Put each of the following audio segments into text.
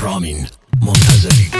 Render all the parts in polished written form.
رامین منتظری.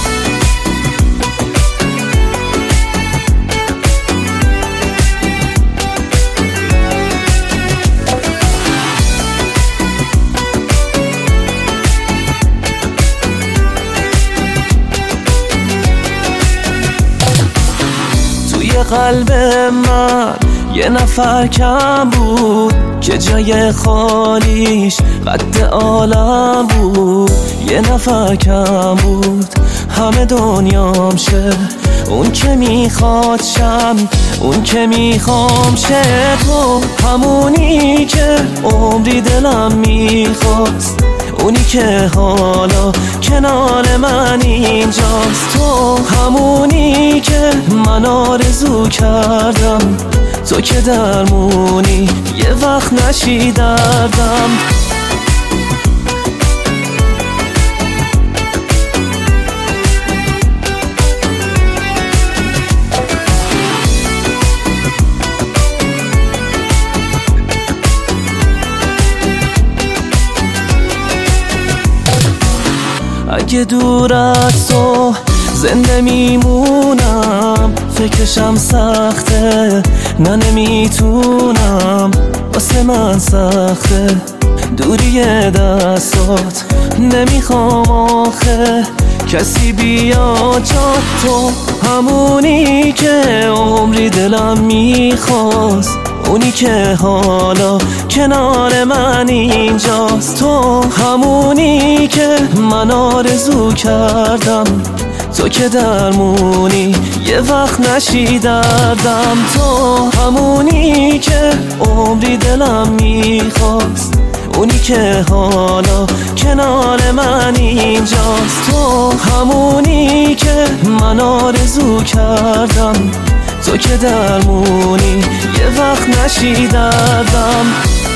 توی قلب من یه نفر کم بود که جای خالیش قد عالم بود. یه نفر کم بود همه دنیام شه، اون که میخواد شم، اون که میخوام شه. تو همونی که عمری دلم میخواست، اونی که حالا کنار من اینجاست. تو همونی که من آرزو کردم، تو که درمونی یه وقت نشی دردم. اگه دور از تو زنده میمونم، فکرشم سخته، نه نمیتونم، واسه من سخته دوری دستات. نمیخوام آخه کسی بیاد جات. تو همونی که عمری دلم میخواست، اونی که حالا کنار من اینجاست. تو همونی که من آرزو کردم، تو که درمونی یه وقت نشی دردم. تو همونی که عمری دلم میخواست، اونی که حالا کنار من اینجاست. تو همونی که من آرزو کردم، تو که درمونی یه وقت نشی دردم.